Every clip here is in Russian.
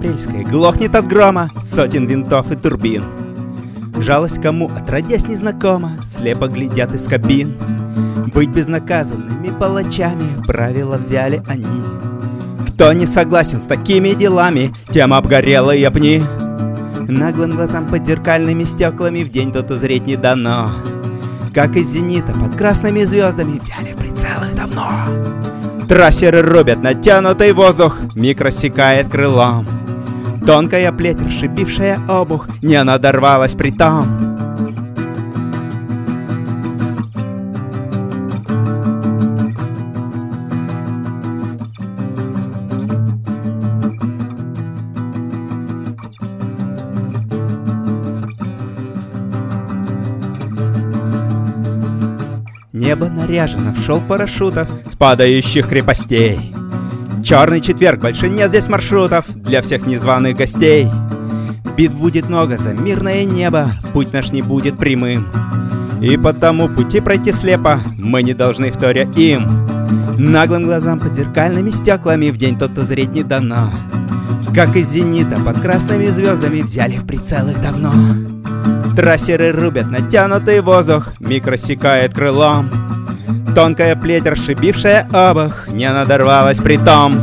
Карельской глохнет от грома сотен винтов и турбин. Жалость кому отродясь незнакома, слепо глядят из кабин. Быть безнаказанными палачами правила взяли они. Кто не согласен с такими делами, тем обгорелые пни. Наглым глазам под зеркальными стеклами в день тот узреть не дано. Как из зенита под красными звездами взяли в прицел их давно. Трассеры рубят натянутый воздух, миг рассекает крылом. Тонкая плеть, расшибившая обух, не надорвалась при том. Небо наряжено в шелк парашютов с падающих крепостей. Черный четверг, больше нет здесь маршрутов для всех незваных гостей. Битв будет много за мирное небо, путь наш не будет прямым. И потому пути пройти слепо мы не должны, вторя им. Наглым глазам под зеркальными стеклами в день тот узреть не дано. Как из зенита под красными звездами взяли в прицел их давно. Трассеры рубят натянутый воздух, миг рассекает крылом. Тонкая плеть, расшибившая обух, не надорвалась при том.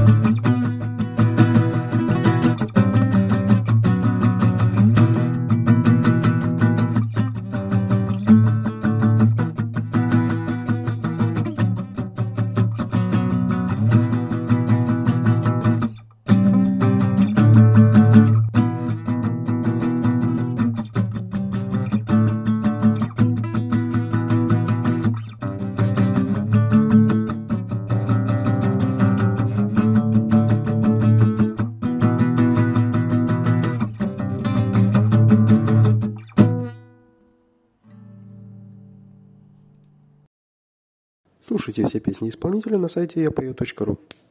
Слушайте все песни исполнителя на сайте yapою.ru.